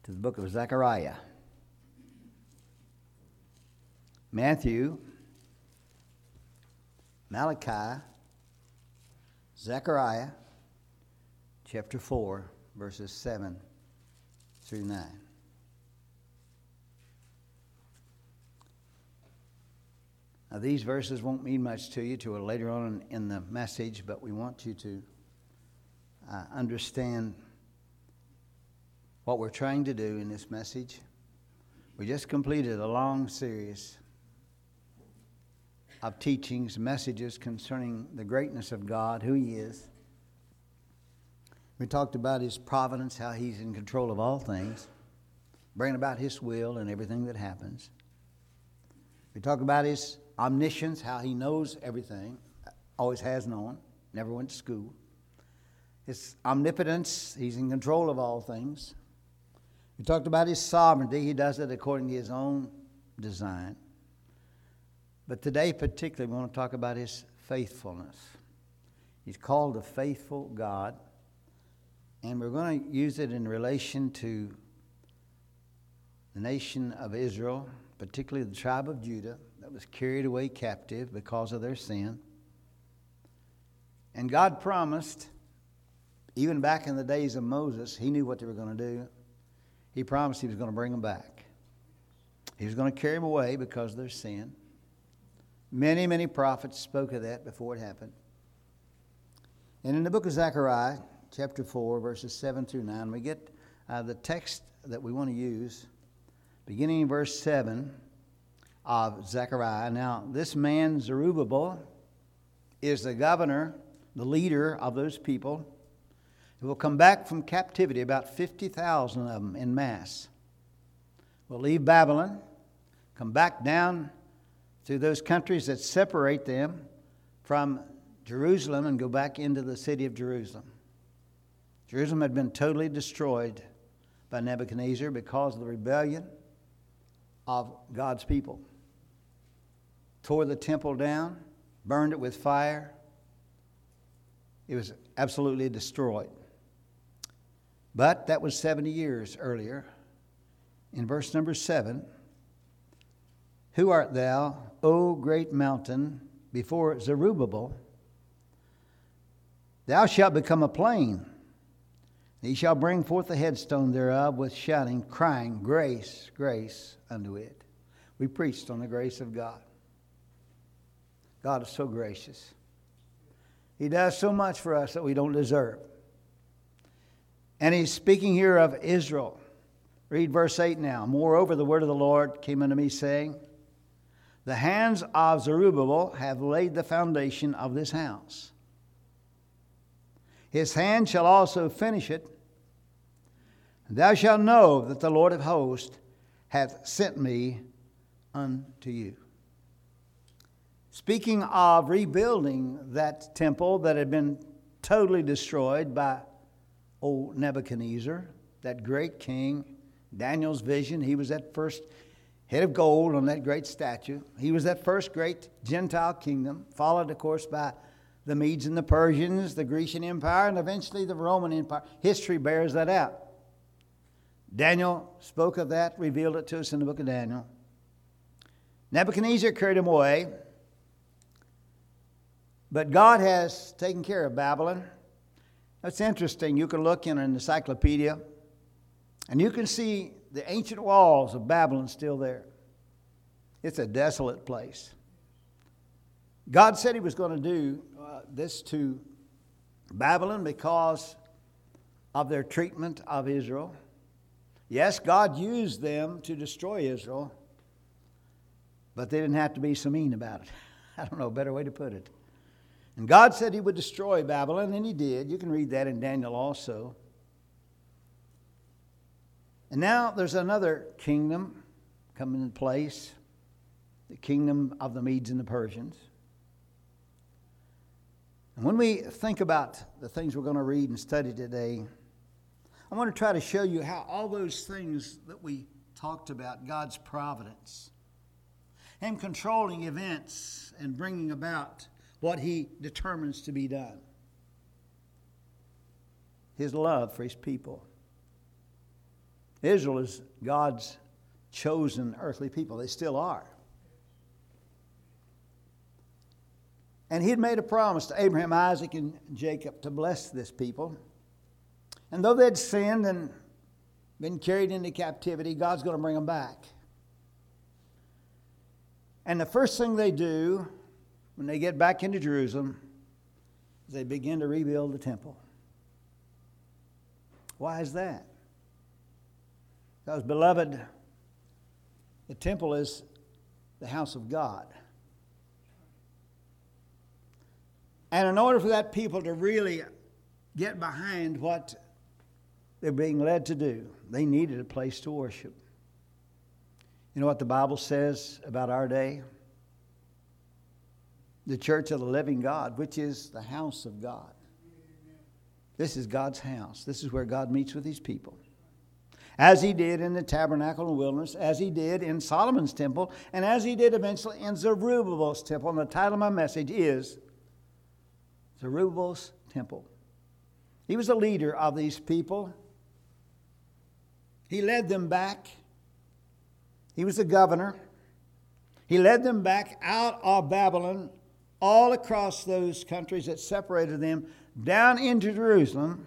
to the book of Zechariah. Matthew, Malachi, Zechariah, chapter 4, verses 7 through 9. Now, these verses won't mean much to you till later on in the message, but we want you to understand what we're trying to do in this message. We just completed a long series of teachings, messages concerning the greatness of God, who He is. We talked about His providence, how He's in control of all things, bringing about His will in everything that happens. We talked about His omniscience, how He knows everything, always has known, never went to school. His omnipotence, He's in control of all things. We talked about His sovereignty. He does it according to His own design. But today particularly we want to talk about His faithfulness. He's called a faithful God. And we're going to use it in relation to the nation of Israel, particularly the tribe of Judah that was carried away captive because of their sin. And God promised, even back in the days of Moses, He knew what they were going to do. He promised He was going to bring them back. He was going to carry them away because of their sin. Many, many prophets spoke of that before it happened. And in the book of Zechariah, chapter 4, verses 7 through 9, we get the text that we want to use, beginning in verse 7 of Zechariah. Now, this man, Zerubbabel, is the governor, the leader of those people who will come back from captivity, about 50,000 of them en masse. Will leave Babylon, come back down through those countries that separate them from Jerusalem and go back into the city of Jerusalem. Jerusalem had been totally destroyed by Nebuchadnezzar because of the rebellion of God's people. Tore the temple down, burned it with fire. It was absolutely destroyed. But that was 70 years earlier. In verse number 7, who art thou, O great mountain, before Zerubbabel? Thou shalt become a plain. He shall bring forth the headstone thereof with shouting, crying, grace, grace unto it. We preached on the grace of God. God is so gracious. He does so much for us that we don't deserve. And He's speaking here of Israel. Read verse 8 now. Moreover, the word of the Lord came unto me, saying, the hands of Zerubbabel have laid the foundation of this house. His hand shall also finish it. And thou shalt know that the Lord of hosts hath sent me unto you. Speaking of rebuilding that temple that had been totally destroyed by old Nebuchadnezzar, that great king, Daniel's vision, he was that first head of gold on that great statue. He was that first great Gentile kingdom, followed, of course, by the Medes and the Persians, the Grecian Empire, and eventually the Roman Empire. History bears that out. Daniel spoke of that, revealed it to us in the book of Daniel. Nebuchadnezzar carried him away, but God has taken care of Babylon. That's interesting. You can look in an encyclopedia, and you can see the ancient walls of Babylon still there. It's a desolate place. God said He was going to do this to Babylon because of their treatment of Israel. Yes, God used them to destroy Israel, but they didn't have to be so mean about it. I don't know a better way to put it. And God said He would destroy Babylon, and He did. You can read that in Daniel also. And now there's another kingdom coming in place, the kingdom of the Medes and the Persians. And when we think about the things we're going to read and study today, I want to try to show you how all those things that we talked about, God's providence, Him controlling events and bringing about what He determines to be done, His love for His people, Israel is God's chosen earthly people. They still are. And he had made a promise to Abraham, Isaac, and Jacob to bless this people. And though they'd sinned and been carried into captivity, God's going to bring them back. And the first thing they do when they get back into Jerusalem is they begin to rebuild the temple. Why is that? Because, beloved, the temple is the house of God. And in order for that people to really get behind what they're being led to do, they needed a place to worship. You know what the Bible says about our day? The church of the living God, which is the house of God. This is God's house. This is where God meets with his people. As he did in the tabernacle in the wilderness, as he did in Solomon's temple, and as he did eventually in Zerubbabel's temple. And the title of my message is Zerubbabel's temple. He was a leader of these people. He led them back. He was the governor. He led them back out of Babylon, all across those countries that separated them, down into Jerusalem,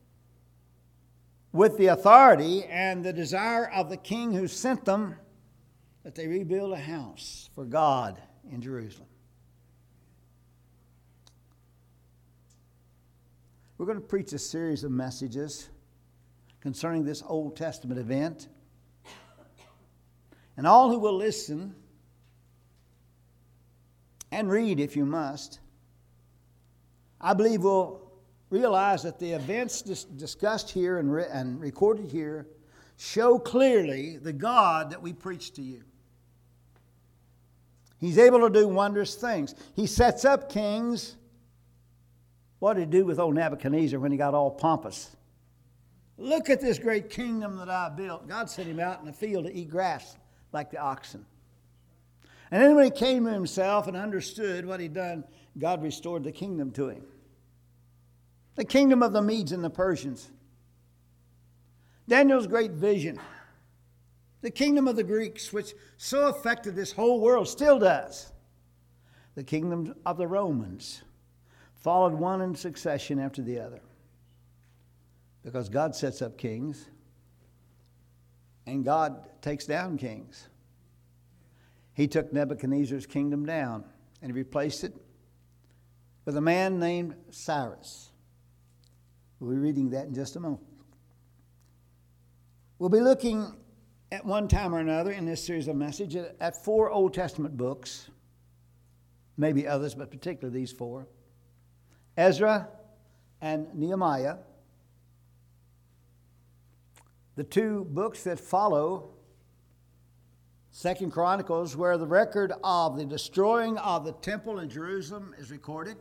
with the authority and the desire of the king who sent them, that they rebuild a house for God in Jerusalem. We're going to preach a series of messages concerning this Old Testament event. And all who will listen and read, if you must, I believe will realize that the events discussed here and recorded here show clearly the God that we preach to you. He's able to do wondrous things. He sets up kings. What did he do with old Nebuchadnezzar when he got all pompous? Look at this great kingdom that I built. God sent him out in the field to eat grass like the oxen. And then when he came to himself and understood what he'd done, God restored the kingdom to him. The kingdom of the Medes and the Persians. Daniel's great vision. The kingdom of the Greeks, which so affected this whole world, still does. The kingdom of the Romans followed one in succession after the other. Because God sets up kings and God takes down kings. He took Nebuchadnezzar's kingdom down and he replaced it with a man named Cyrus. We'll be reading that in just a moment. We'll be looking at one time or another in this series of messages at 4 Old Testament books, maybe others, but particularly these 4. Ezra and Nehemiah. The 2 books that follow, 2 Chronicles, where the record of the destroying of the temple in Jerusalem is recorded.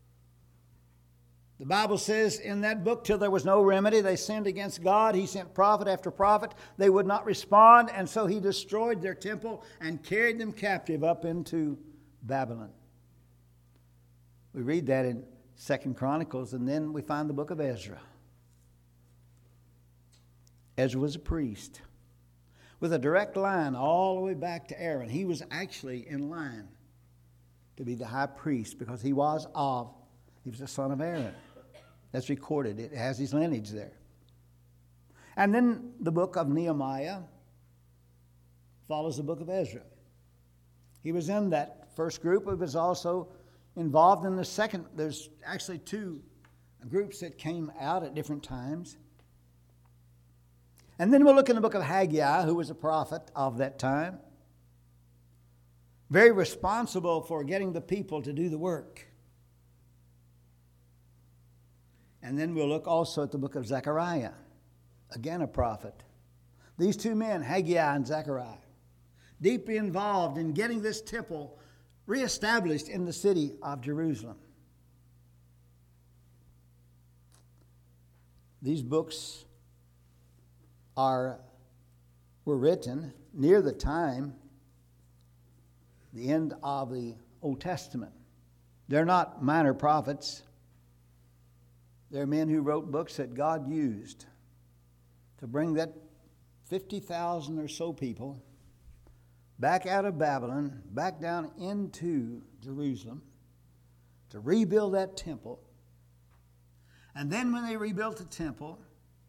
The Bible says in that book, till there was no remedy, they sinned against God. He sent prophet after prophet. They would not respond, and so he destroyed their temple and carried them captive up into Babylon. We read that in 2 Chronicles, and then we find the book of Ezra. Ezra was a priest with a direct line all the way back to Aaron. He was actually in line to be the high priest because he was the son of Aaron. That's recorded. It has his lineage there. And then the book of Nehemiah follows the book of Ezra. He was in that first group, but was also involved in the second. There's actually 2 groups that came out at different times. And then we'll look in the book of Haggai, who was a prophet of that time. Very responsible for getting the people to do the work. And then we'll look also at the book of Zechariah, again a prophet. These 2 men, Haggai and Zechariah, deeply involved in getting this temple reestablished in the city of Jerusalem. These books were written near the time, the end of the Old Testament. They're not minor prophets. They're men who wrote books that God used to bring that 50,000 or so people back out of Babylon, back down into Jerusalem to rebuild that temple. And then when they rebuilt the temple,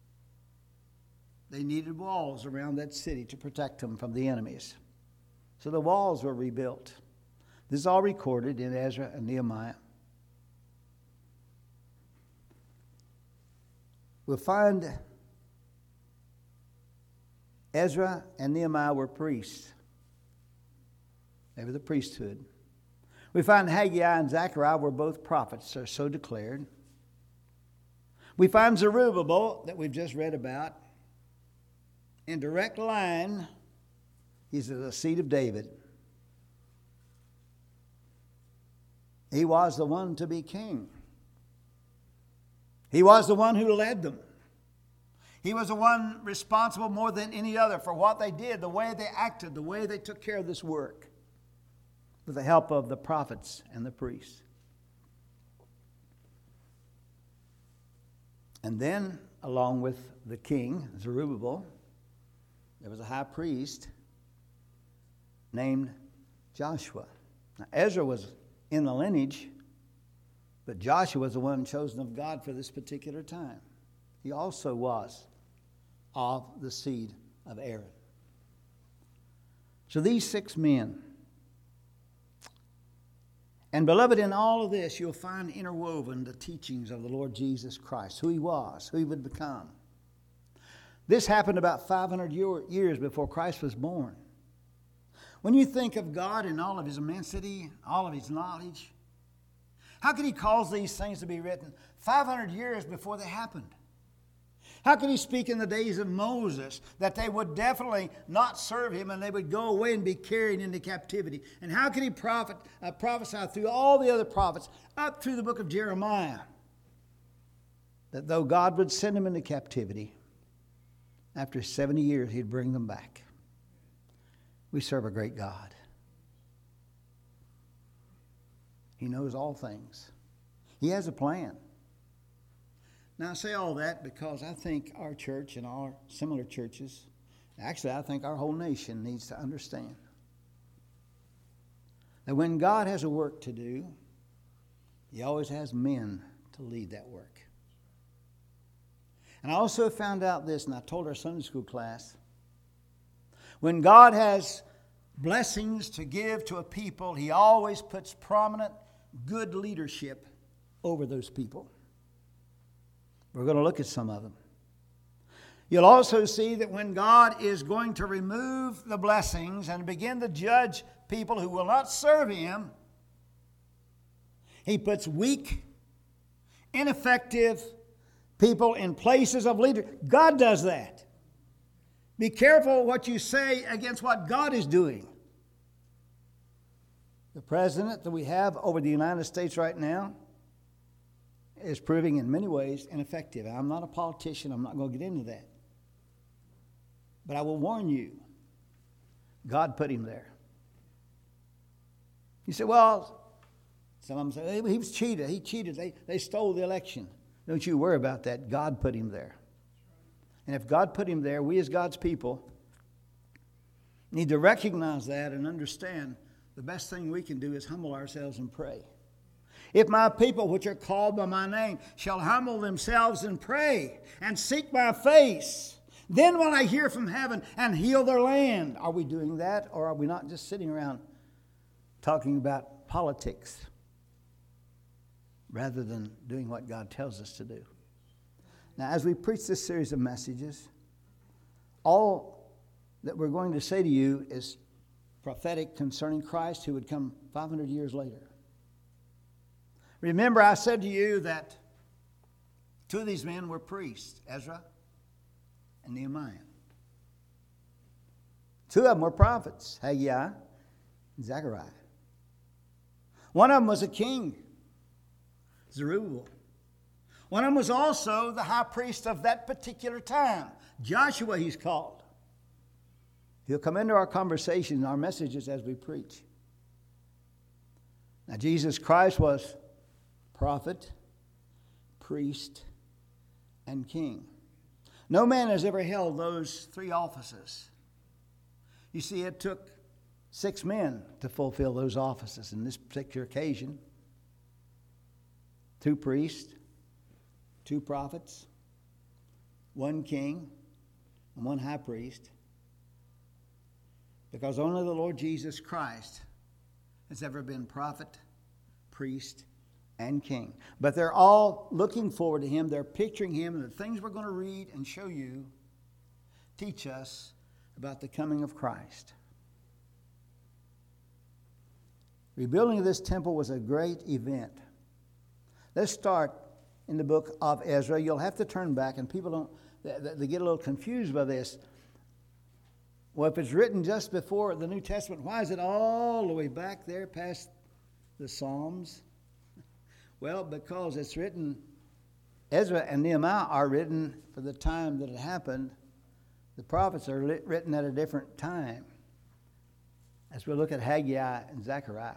they needed walls around that city to protect them from the enemies. So the walls were rebuilt. This is all recorded in Ezra and Nehemiah. We'll find Ezra and Nehemiah were priests. They were the priesthood. We find Haggai and Zechariah were both prophets, or so declared. We find Zerubbabel, that we've just read about, in direct line. He's of the seed of David. He was the one to be king. He was the one who led them. He was the one responsible more than any other for what they did, the way they acted, the way they took care of this work, with the help of the prophets and the priests. And then, along with the king, Zerubbabel, there was a high priest named Joshua. Now, Ezra was in the lineage, but Joshua was the one chosen of God for this particular time. He also was of the seed of Aaron. So these 6 men. And beloved, in all of this, you'll find interwoven the teachings of the Lord Jesus Christ, who he was, who he would become. This happened about 500 years before Christ was born. When you think of God in all of his immensity, all of his knowledge, how could he cause these things to be written 500 years before they happened? How could he speak in the days of Moses that they would definitely not serve him and they would go away and be carried into captivity? And how could he prophesy through all the other prophets up through the book of Jeremiah that though God would send them into captivity, after 70 years he'd bring them back? We serve a great God. He knows all things. He has a plan. Now, I say all that because I think our church and our similar churches, actually, I think our whole nation needs to understand that when God has a work to do, he always has men to lead that work. And I also found out this, and I told our Sunday school class, when God has blessings to give to a people, he always puts prominent, good leadership over those people. We're going to look at some of them. You'll also see that when God is going to remove the blessings and begin to judge people who will not serve him, he puts weak, ineffective people in places of leadership. God does that. Be careful what you say against what God is doing. The president that we have over the United States right now is proving in many ways ineffective. I'm not a politician. I'm not going to get into that. But I will warn you, God put him there. You say, well, some of them say, he was cheated. He cheated. They stole the election. Don't you worry about that. God put him there. And if God put him there, we as God's people need to recognize that and understand the best thing we can do is humble ourselves and pray. If my people, which are called by my name, shall humble themselves and pray and seek my face, then will I hear from heaven and heal their land. Are we doing that, or are we not just sitting around talking about politics rather than doing what God tells us to do? Now, as we preach this series of messages, all that we're going to say to you is prophetic concerning Christ who would come 500 years later. Remember, I said to you that 2 of these men were priests, Ezra and Nehemiah. 2 of them were prophets, Haggai and Zechariah. One of them was a king, Zerubbabel. One of them was also the high priest of that particular time, Joshua he's called. He'll come into our conversation, our messages as we preach. Now, Jesus Christ was prophet, priest, and king. No man has ever held those three offices. You see, it took 6 men to fulfill those offices in this particular occasion. 2 priests, 2 prophets, 1 king, and 1 high priest. Because only the Lord Jesus Christ has ever been prophet, priest, and king. But they're all looking forward to him. They're picturing him. And the things we're going to read and show you teach us about the coming of Christ. Rebuilding of this temple was a great event. Let's start in the book of Ezra. You'll have to turn back, and people they get a little confused by this. Well, if it's written just before the New Testament, why is it all the way back there past the Psalms? Well, because it's written, Ezra and Nehemiah are written for the time that it happened. The prophets are written at a different time, as we look at Haggai and Zechariah.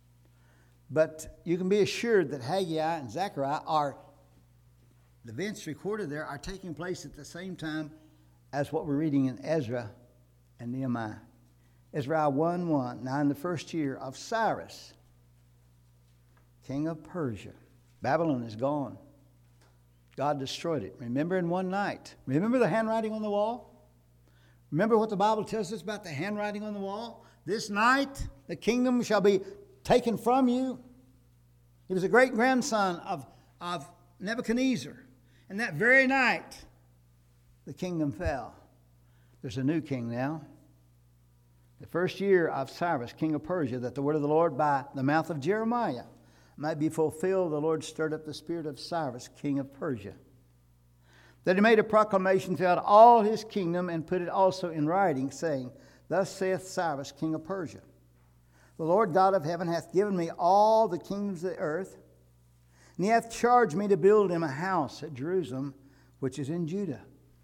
But you can be assured that Haggai and Zechariah the events recorded there are taking place at the same time as what we're reading in Ezra and Nehemiah. Ezra 1:1. Now in the first year of Cyrus, king of Persia. Babylon is gone. God destroyed it. Remember in one night. Remember the handwriting on the wall? Remember what the Bible tells us about the handwriting on the wall? This night the kingdom shall be taken from you. He was a great-grandson of Nebuchadnezzar. And that very night, the kingdom fell. There's a new king now. The first year of Cyrus, king of Persia, that the word of the Lord by the mouth of Jeremiah might be fulfilled, the Lord stirred up the spirit of Cyrus, king of Persia, that he made a proclamation throughout all his kingdom and put it also in writing, saying, Thus saith Cyrus, king of Persia, The Lord God of heaven hath given me all the kingdoms of the earth, and he hath charged me to build him a house at Jerusalem, which is in Judah.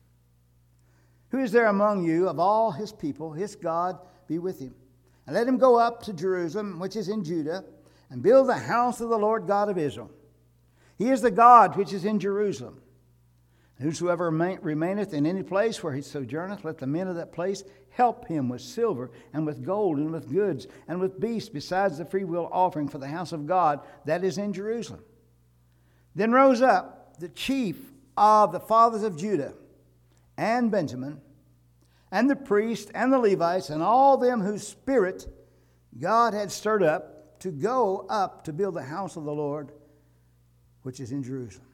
Who is there among you of all his people? His God be with him. And let him go up to Jerusalem, which is in Judah, and build the house of the Lord God of Israel. He is the God which is in Jerusalem. Whosoever remaineth in any place where he sojourneth, let the men of that place help him with silver and with gold and with goods and with beasts, besides the freewill offering for the house of God that is in Jerusalem. Then rose up the chief of the fathers of Judah and Benjamin, and the priests and the Levites, and all them whose spirit God had stirred up to go up to build the house of the Lord, which is in Jerusalem.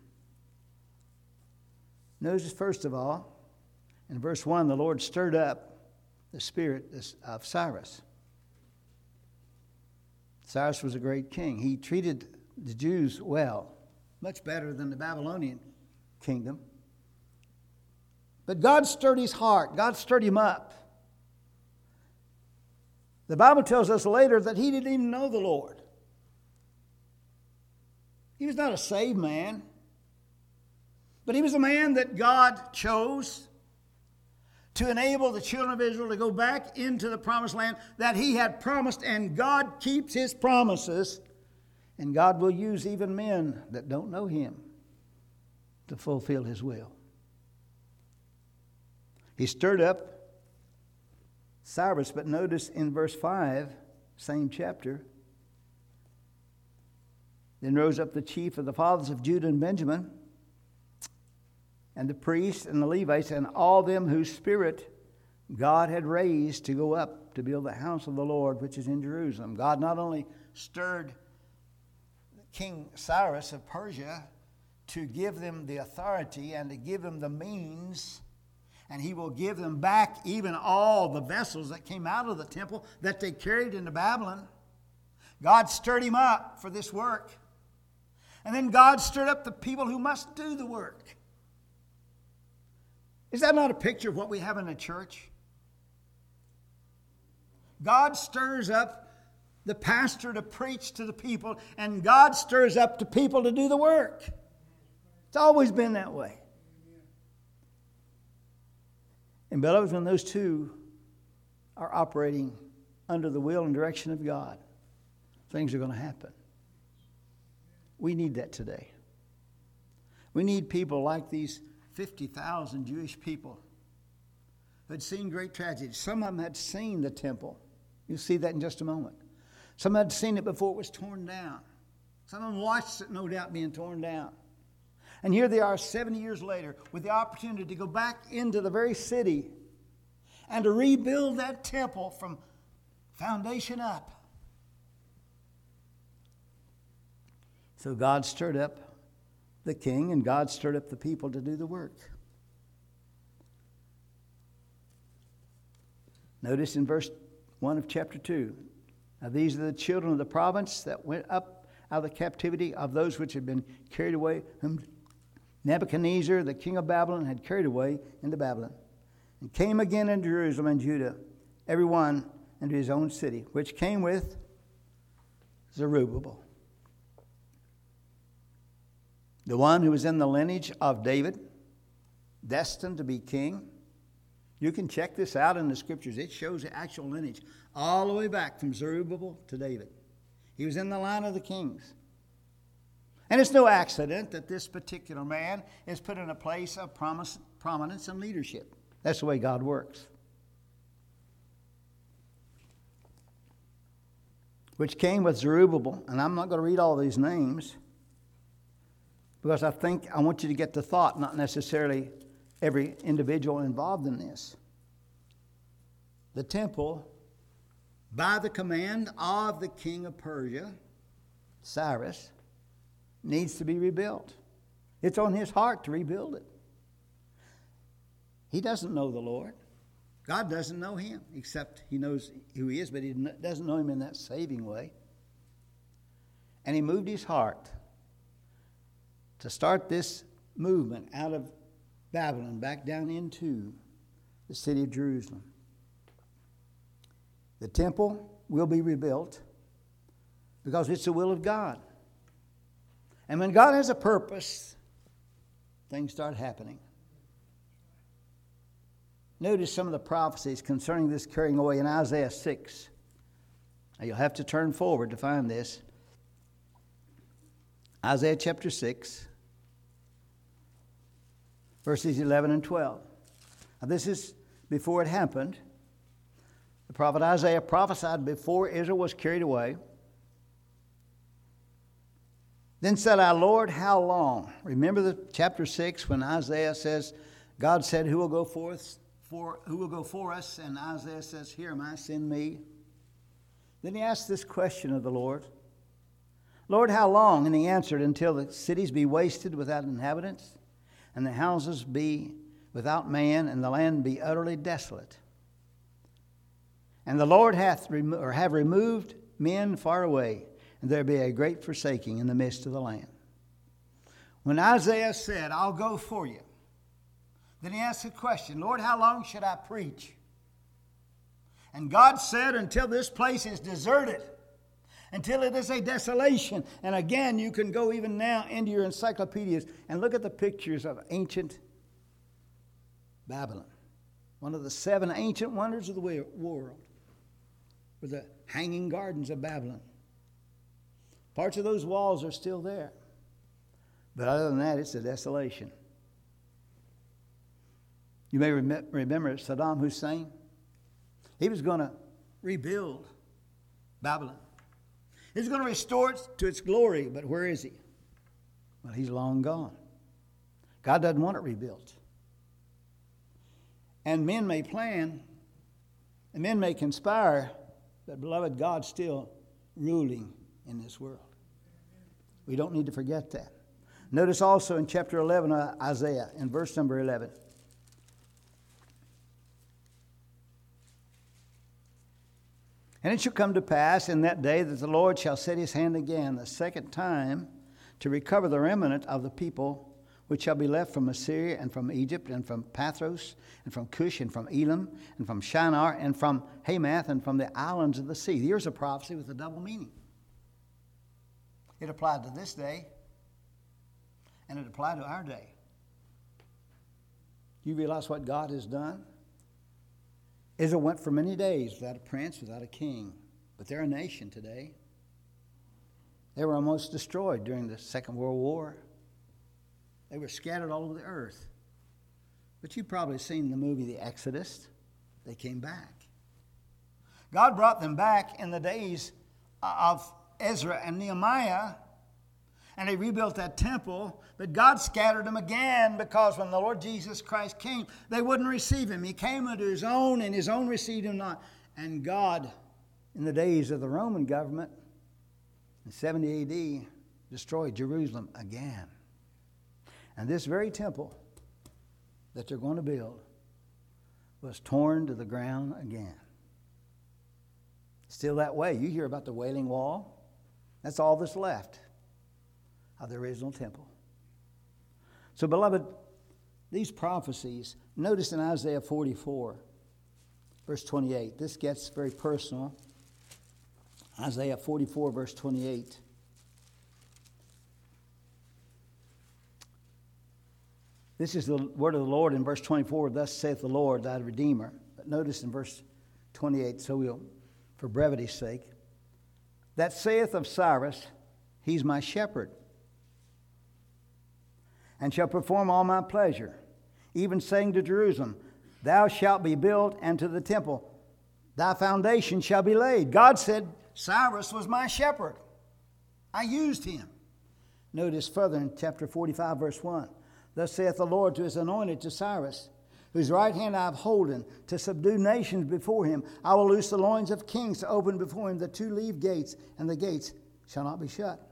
Notice, first of all, in verse 1, the Lord stirred up the spirit of Cyrus. Cyrus was a great king. He treated the Jews well, much better than the Babylonian kingdom. But God stirred his heart. God stirred him up. The Bible tells us later that he didn't even know the Lord. He was not a saved man. But he was a man that God chose to enable the children of Israel to go back into the promised land that he had promised. And God keeps his promises. And God will use even men that don't know him to fulfill his will. He stirred up Cyrus, but notice in verse 5, same chapter, then rose up the chief of the fathers of Judah and Benjamin, and the priests and the Levites, and all them whose spirit God had raised to go up to build the house of the Lord, which is in Jerusalem. God not only stirred King Cyrus of Persia to give them the authority and to give them the means, and he will give them back even all the vessels that came out of the temple that they carried into Babylon. God stirred him up for this work. And then God stirred up the people who must do the work. Is that not a picture of what we have in the church? God stirs up the pastor to preach to the people, and God stirs up the people to do the work. It's always been that way. And beloved, when those two are operating under the will and direction of God, things are going to happen. We need that today. We need people like these 50,000 Jewish people who had seen great tragedy. Some of them had seen the temple. You'll see that in just a moment. Some had seen it before it was torn down. Some of them watched it, no doubt, being torn down. And here they are 70 years later with the opportunity to go back into the very city and to rebuild that temple from foundation up. So God stirred up the king and God stirred up the people to do the work. Notice in verse 1 of chapter 2. Now these are the children of the province that went up out of the captivity of those which had been carried away, whom Nebuchadnezzar, the king of Babylon, had carried away into Babylon, and came again into Jerusalem and Judah, every one into his own city, which came with Zerubbabel, the one who was in the lineage of David, destined to be king. You can check this out in the scriptures. It shows the actual lineage all the way back from Zerubbabel to David. He was in the line of the kings. And it's no accident that this particular man is put in a place of prominence and leadership. That's the way God works. Which came with Zerubbabel, and I'm not going to read all these names because I think I want you to get the thought, not necessarily every individual involved in this. The temple, by the command of the king of Persia, Cyrus, needs to be rebuilt. It's on his heart to rebuild it. He doesn't know the Lord. God doesn't know him, except he knows who he is, but he doesn't know him in that saving way. And he moved his heart to start this movement out of Babylon back down into the city of Jerusalem. The temple will be rebuilt because it's the will of God. And when God has a purpose, things start happening. Notice some of the prophecies concerning this carrying away in Isaiah 6. Now you'll have to turn forward to find this. Isaiah chapter 6, verses 11 and 12. Now this is before it happened. The prophet Isaiah prophesied before Israel was carried away. Then said I, Lord, how long? Remember the chapter 6 when Isaiah says, God said, who will go for us? And Isaiah says, here am I, send me. Then he asked this question of the Lord. Lord, how long? And he answered, until the cities be wasted without inhabitants, and the houses be without man, and the land be utterly desolate. And the Lord have removed men far away, and there be a great forsaking in the midst of the land. When Isaiah said, I'll go for you, then he asked the question, Lord, how long should I preach? And God said, until this place is deserted, until it is a desolation. And again, you can go even now into your encyclopedias and look at the pictures of ancient Babylon, one of the 7 ancient wonders of the world, were the Hanging Gardens of Babylon. Parts of those walls are still there. But other than that, it's a desolation. You may remember Saddam Hussein. He was going to rebuild Babylon. He was going to restore it to its glory, but where is he? Well, he's long gone. God doesn't want it rebuilt. And men may plan, and men may conspire, but beloved, God's still ruling in this world. We don't need to forget that. Notice also in chapter 11 of Isaiah, in verse number 11. And it shall come to pass in that day that the Lord shall set his hand again the second time to recover the remnant of the people which shall be left from Assyria and from Egypt and from Pathros and from Cush and from Elam and from Shinar and from Hamath and from the islands of the sea. Here's a prophecy with a double meaning. It applied to this day, and it applied to our day. You realize what God has done? Israel went for many days without a prince, without a king, but they're a nation today. They were almost destroyed during the Second World War. They were scattered all over the earth. But you've probably seen the movie The Exodus. They came back. God brought them back in the days of Ezra and Nehemiah, and they rebuilt that temple. But God scattered them again, because when the Lord Jesus Christ came, they wouldn't receive him. He came unto his own, and his own received him not. And God, in the days of the Roman government, in 70 A.D., destroyed Jerusalem again. And this very temple that they're going to build was torn to the ground again. Still that way. You hear about the Wailing Wall. That's all that's left of the original temple. So, beloved, these prophecies, notice in Isaiah 44, verse 28, this gets very personal. Isaiah 44, verse 28. This is the word of the Lord in verse 24. Thus saith the Lord, thy Redeemer. But notice in verse 28, so we'll, for brevity's sake, that saith of Cyrus, he's my shepherd, and shall perform all my pleasure, even saying to Jerusalem, thou shalt be built, and to the temple, thy foundation shall be laid. God said Cyrus was my shepherd. I used him. Notice further in chapter 45, verse 1. Thus saith the Lord to his anointed, to Cyrus, whose right hand I have holden, to subdue nations before him. I will loose the loins of kings, to open before him the two-leaved gates, and the gates shall not be shut.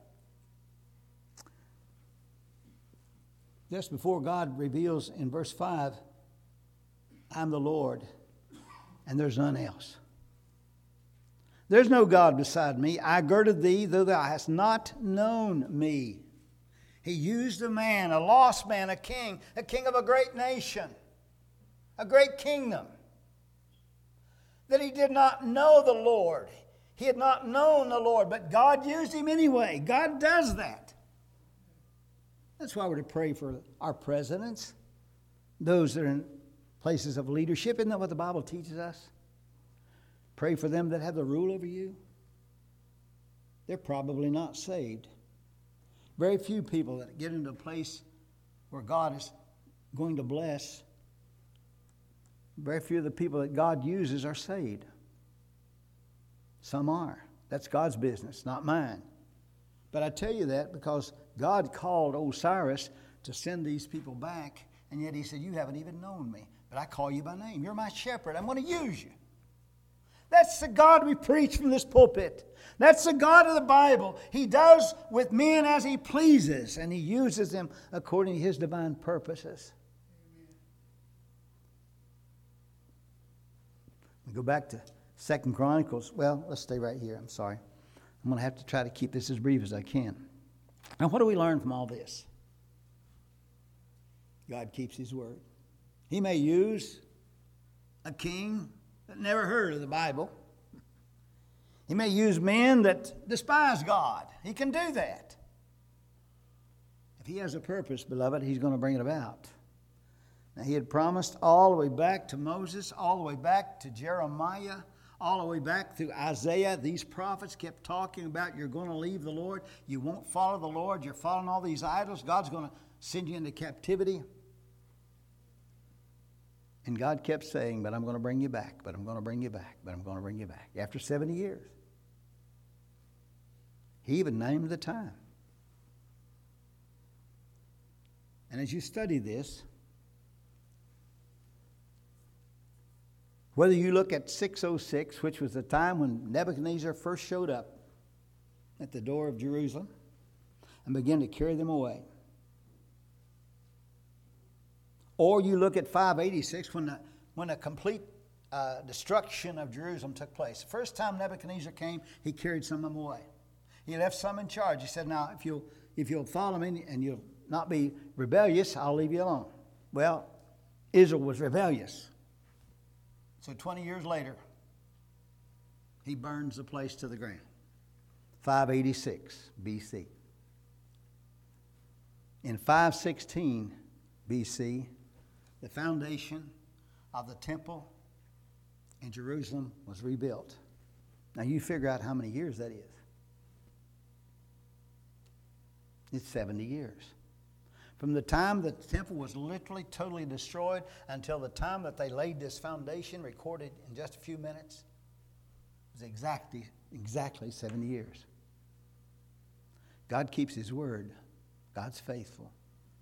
Just before God reveals in verse 5, I'm the Lord, and there's none else. There's no God beside me. I girded thee, though thou hast not known me. He used a man, a lost man, a king of a great nation, a great kingdom, that he did not know the Lord. He had not known the Lord, but God used him anyway. God does that. That's why we're to pray for our presidents, those that are in places of leadership. Isn't that what the Bible teaches us? Pray for them that have the rule over you. They're probably not saved. Very few people that get into a place where God is going to bless, very few of the people that God uses are saved. Some are. That's God's business, not mine. But I tell you that because God called Osiris to send these people back, and yet he said, you haven't even known me, but I call you by name. You're my shepherd. I'm going to use you. That's the God we preach from this pulpit. That's the God of the Bible. He does with men as he pleases, and he uses them according to his divine purposes. We go back to 2 Chronicles. Well, let's stay right here. I'm sorry. I'm going to have to try to keep this as brief as I can. Now, what do we learn from all this? God keeps his word. He may use a king that never heard of the Bible. He may use men that despise God. He can do that. If he has a purpose, beloved, he's going to bring it about. Now, he had promised all the way back to Moses, all the way back to Jeremiah, all the way back through Isaiah. These prophets kept talking about you're going to leave the Lord. You won't follow the Lord. You're following all these idols. God's going to send you into captivity. And God kept saying, but I'm going to bring you back, but I'm going to bring you back, but I'm going to bring you back. After 70 years. He even named the time. And as you study this, whether you look at 606, which was the time when Nebuchadnezzar first showed up at the door of Jerusalem and began to carry them away, or you look at 586 when a complete destruction of Jerusalem took place. The first time Nebuchadnezzar came, he carried some of them away. He left some in charge. He said, now, if you'll follow me and you'll not be rebellious, I'll leave you alone. Well, Israel was rebellious. So 20 years later, he burns the place to the ground. 586 BC. In 516 BC, the foundation of the temple in Jerusalem was rebuilt. Now you figure out how many years that is. It's 70 years. From the time the temple was literally totally destroyed until the time that they laid this foundation, recorded in just a few minutes, was exactly 70 years. God keeps His word. God's faithful.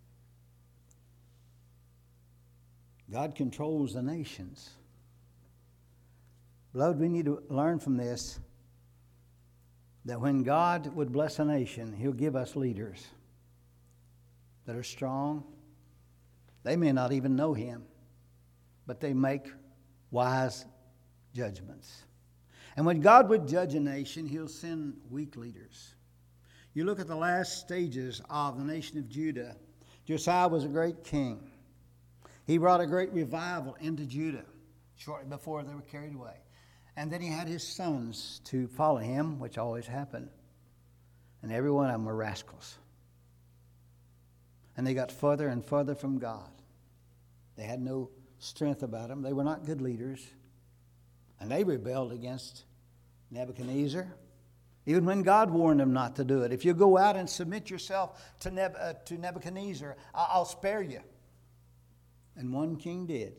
God controls the nations. Beloved, we need to learn from this that when God would bless a nation, He'll give us leaders that are strong. They may not even know Him, but they make wise judgments. And when God would judge a nation, He'll send weak leaders. You look at the last stages of the nation of Judah. Josiah was a great king. He brought a great revival into Judah shortly before they were carried away. And then he had his sons to follow him, which always happened. And every one of them were rascals. And they got further and further from God. They had no strength about them. They were not good leaders. And they rebelled against Nebuchadnezzar, even when God warned them not to do it. If you go out and submit yourself to Nebuchadnezzar, I'll spare you. And one king did.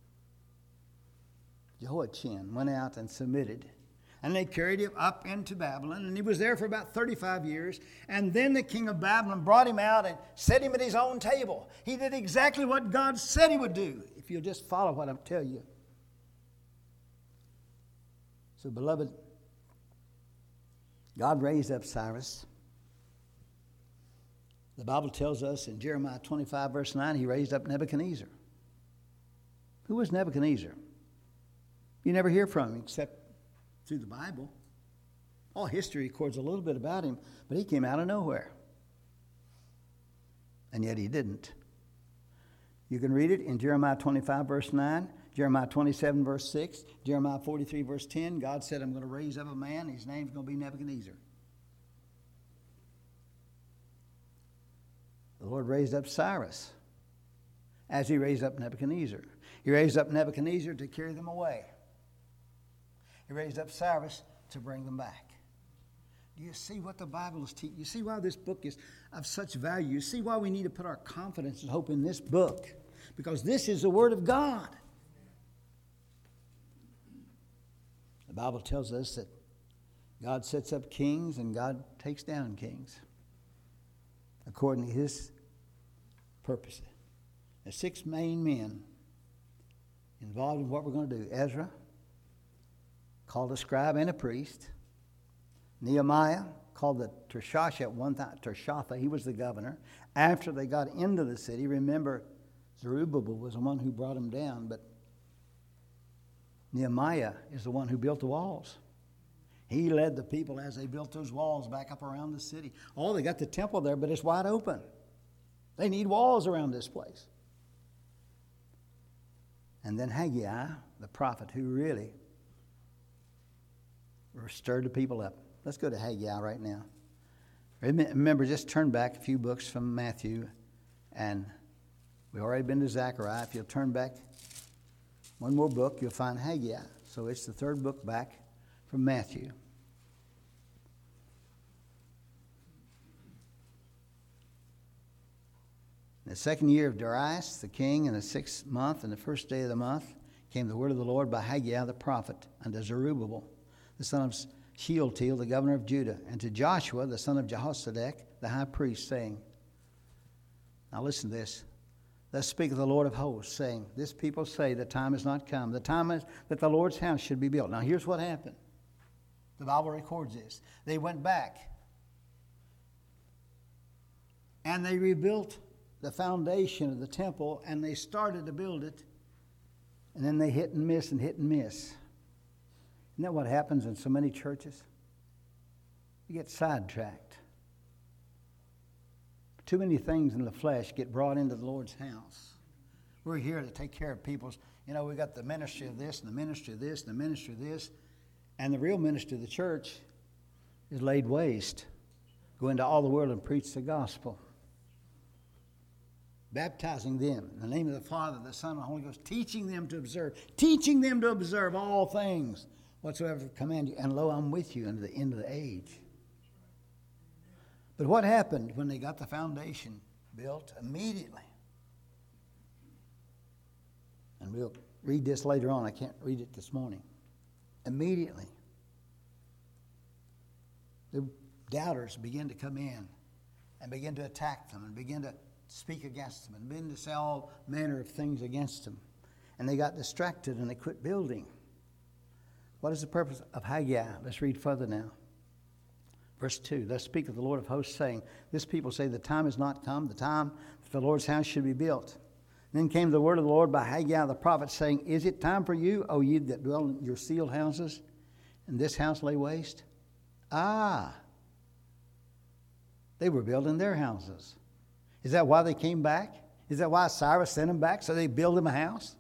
Jehoiachin went out and submitted. And they carried him up into Babylon. And he was there for about 35 years. And then the king of Babylon brought him out and set him at his own table. He did exactly what God said he would do, if you'll just follow what I'm telling you. So, beloved, God raised up Cyrus. The Bible tells us in Jeremiah 25, verse 9, He raised up Nebuchadnezzar. Who was Nebuchadnezzar? You never hear from him except through the Bible. All history records a little bit about him, but he came out of nowhere. And yet he didn't. You can read it in Jeremiah 25, verse 9, Jeremiah 27, verse 6, Jeremiah 43, verse 10. God said, I'm going to raise up a man. His name's going to be Nebuchadnezzar. The Lord raised up Cyrus as He raised up Nebuchadnezzar. He raised up Nebuchadnezzar to carry them away. He raised up Cyrus to bring them back. Do you see what the Bible is teaching? You see why this book is of such value? You see why we need to put our confidence and hope in this book? Because this is the Word of God. The Bible tells us that God sets up kings and God takes down kings according to His purpose. There's 6 main men involved in what we're going to do. Ezra, called a scribe and a priest. Nehemiah, called the Tershatha at one time. Tershatha, he was the governor. After they got into the city, remember, Zerubbabel was the one who brought them down, but Nehemiah is the one who built the walls. He led the people as they built those walls back up around the city. Oh, they got the temple there, but it's wide open. They need walls around this place. And then Haggai, the prophet, who really stirred the people up. Let's go to Haggai right now. Remember, just turn back a few books from Matthew, and we've already been to Zechariah. If you'll turn back one more book, you'll find Haggai. So it's the 3rd book back from Matthew. In the 2nd year of Darius, the king, in the 6th month, and the 1st day of the month, came the word of the Lord by Haggai the prophet unto Zerubbabel, the son of Shealtiel, the governor of Judah, and to Joshua, the son of Jehozadak, the high priest, saying, now listen to this. Thus speaketh the Lord of hosts, saying, this people say the time is not come. The time is that the Lord's house should be built. Now here's what happened. The Bible records this. They went back and they rebuilt the foundation of the temple, and they started to build it, and then they hit and miss and hit and miss. Isn't that what happens in so many churches? You get sidetracked. Too many things in the flesh get brought into the Lord's house. We're here to take care of people's, we got the ministry of this and the ministry of this and the ministry of this. And the real ministry of the church is laid waste. Go into all the world and preach the gospel. Baptizing them in the name of the Father, the Son, and the Holy Ghost, teaching them to observe all things whatsoever command you. And lo, I'm with you unto the end of the age. But what happened when they got the foundation built immediately. And we'll read this later on. I can't read it this morning. Immediately, the doubters begin to come in and begin to attack them and begin to speak against them and begin to say all manner of things against them. And they got distracted and they quit building. What is the purpose of Haggai? Let's read further now. Verse 2, thus speaketh the Lord of hosts, saying, this people say, the time is not come, the time that the Lord's house should be built. Then came the word of the Lord by Haggai the prophet, saying, is it time for you, O ye that dwell in your sealed houses, and this house lay waste? Ah, they were building their houses. Is that why they came back? Is that why Cyrus sent them back, so they build them a house?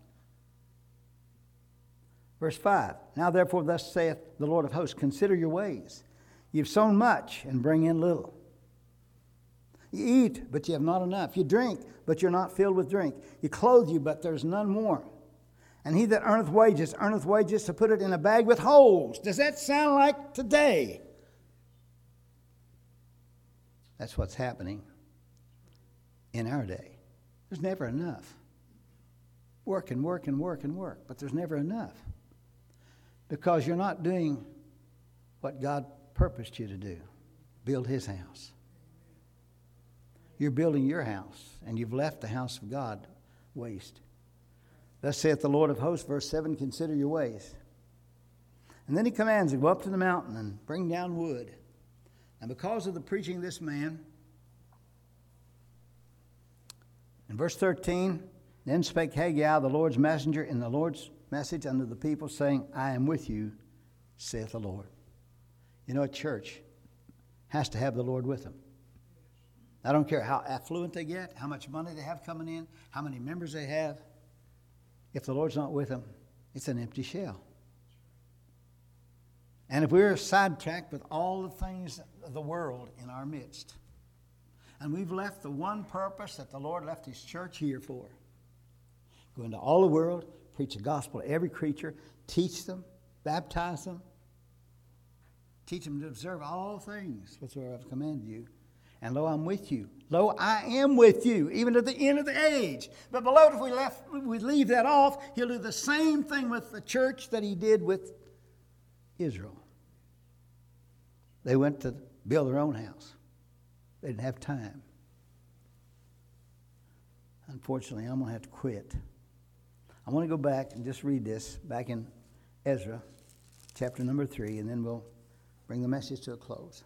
Verse 5, now therefore thus saith the Lord of hosts, consider your ways. You've sown much and bring in little. You eat, but you have not enough. You drink, but you're not filled with drink. You clothe you, but there's none warm. And he that earneth wages to put it in a bag with holes. Does that sound like today? That's what's happening in our day. There's never enough. Work and work and work and work, but there's never enough. Because you're not doing what God purposed you to do. Build his house. You're building your house, and you've left the house of God waste. Thus saith the Lord of hosts, verse 7, consider your ways. And then he commands you, go up to the mountain and bring down wood. And because of the preaching of this man, in verse 13, then spake Haggai, the Lord's messenger, in the Lord's message unto the people, saying, I am with you, saith the Lord. You know, a church has to have the Lord with them. I don't care how affluent they get, how much money they have coming in, how many members they have. If the Lord's not with them, it's an empty shell. And if we're sidetracked with all the things of the world in our midst, and we've left the one purpose that the Lord left his church here for, go into all the world, preach the gospel to every creature, teach them, baptize them, teach them to observe all things whatsoever I've commanded you. And lo, I'm with you. Lo, I am with you, even to the end of the age. But beloved, if we leave that off, he'll do the same thing with the church that he did with Israel. They went to build their own house. They didn't have time. Unfortunately, I'm going to have to quit. I want to go back and just read this back in Ezra, chapter number 3, and then we'll bring the message to a close.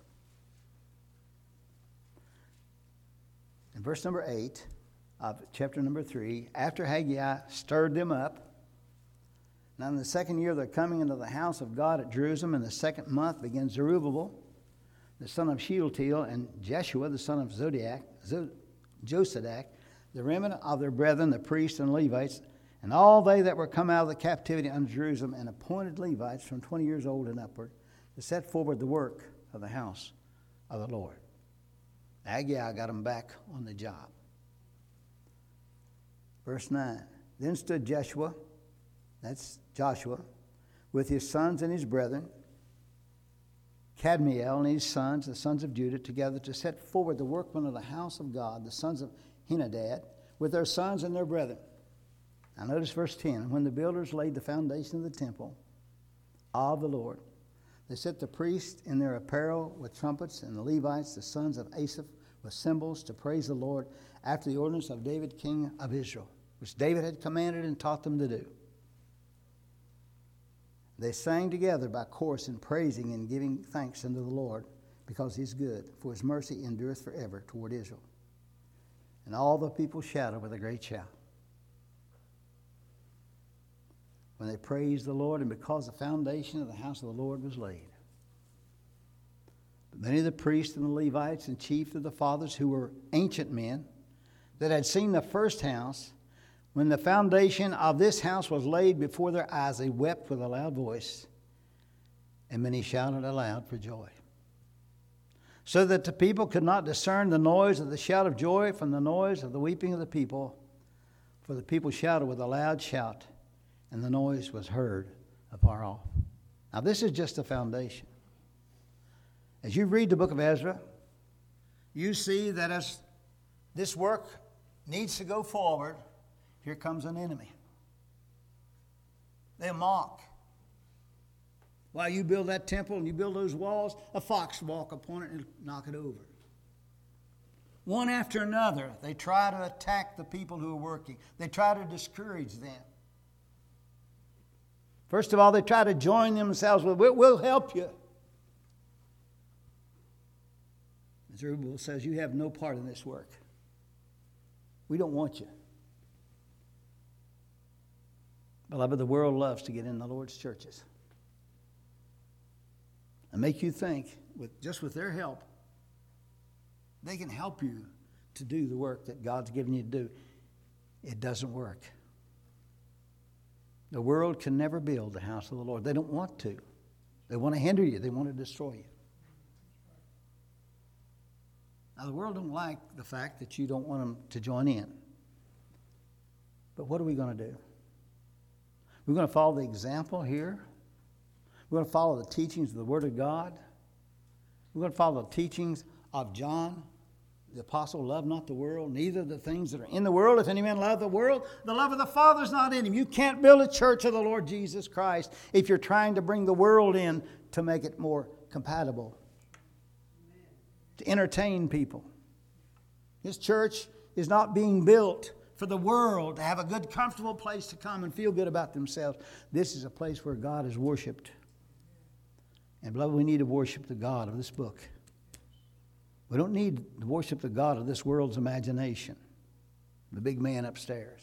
In verse number 8 of chapter number 3, after Haggai stirred them up, now in the second year of their coming into the house of God at Jerusalem, in the second month began Zerubbabel, the son of Shealtiel, and Jeshua, the son of Josadak, the remnant of their brethren, the priests and Levites, and all they that were come out of the captivity unto Jerusalem, and appointed Levites from 20 years old and upward, to set forward the work of the house of the Lord. Haggai got them back on the job. Verse 9, then stood Jeshua, that's Joshua, with his sons and his brethren, Kadmiel and his sons, the sons of Judah, together to set forward the workmen of the house of God, the sons of Henadad, with their sons and their brethren. Now notice verse 10. When the builders laid the foundation of the temple of the Lord, they set the priests in their apparel with trumpets, and the Levites, the sons of Asaph, with cymbals to praise the Lord, after the ordinance of David, king of Israel, which David had commanded and taught them to do. They sang together by chorus in praising and giving thanks unto the Lord, because he's good, for his mercy endureth forever toward Israel. And all the people shouted with a great shout when they praised the Lord, and because the foundation of the house of the Lord was laid. But many of the priests and the Levites and chief of the fathers, who were ancient men, that had seen the first house, when the foundation of this house was laid before their eyes, they wept with a loud voice, and many shouted aloud for joy, so that the people could not discern the noise of the shout of joy from the noise of the weeping of the people. For the people shouted with a loud shout, and the noise was heard afar off. Now this is just the foundation. As you read the book of Ezra, you see that as this work needs to go forward, here comes an enemy. They'll mock. While you build that temple and you build those walls, a fox will walk upon it and knock it over. One after another, they try to attack the people who are working. They try to discourage them. First of all, they try to join themselves with, we'll help you. Zerubbabel says, you have no part in this work. We don't want you. Beloved, the world loves to get in the Lord's churches and make you think, just with their help, they can help you to do the work that God's given you to do. It doesn't work. The world can never build the house of the Lord. They don't want to. They want to hinder you. They want to destroy you. Now, the world don't like the fact that you don't want them to join in. But what are we going to do? We're going to follow the example here. We're going to follow the teachings of the Word of God. We're going to follow the teachings of John, the apostle. Love not the world, neither the things that are in the world. If any man love the world, the love of the Father is not in him. You can't build a church of the Lord Jesus Christ if you're trying to bring the world in to make it more compatible, to entertain people. This church is not being built for the world to have a good, comfortable place to come and feel good about themselves. This is a place where God is worshipped. And beloved, we need to worship the God of this book. We don't need to worship the God of this world's imagination, the big man upstairs.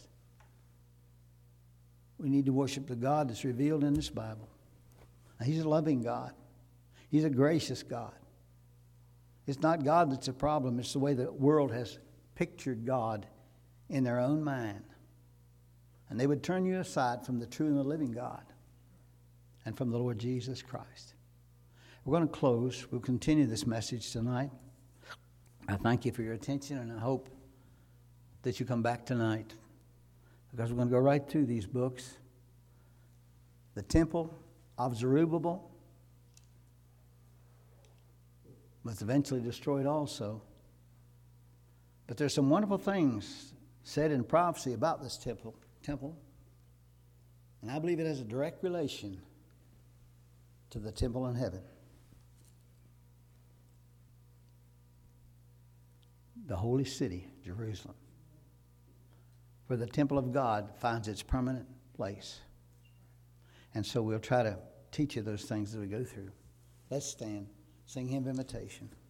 We need to worship the God that's revealed in this Bible. Now, He's a loving God. He's a gracious God. It's not God that's a problem. It's the way the world has pictured God in their own mind. And they would turn you aside from the true and the living God and from the Lord Jesus Christ. We're going to close. We'll continue this message tonight. I thank you for your attention, and I hope that you come back tonight, because we're going to go right through these books. The temple of Zerubbabel was eventually destroyed also. But there's some wonderful things said in prophecy about this temple, and I believe it has a direct relation to the temple in heaven. The holy city, Jerusalem, where the temple of God finds its permanent place. And so we'll try to teach you those things as we go through. Let's stand, sing hymn of invitation.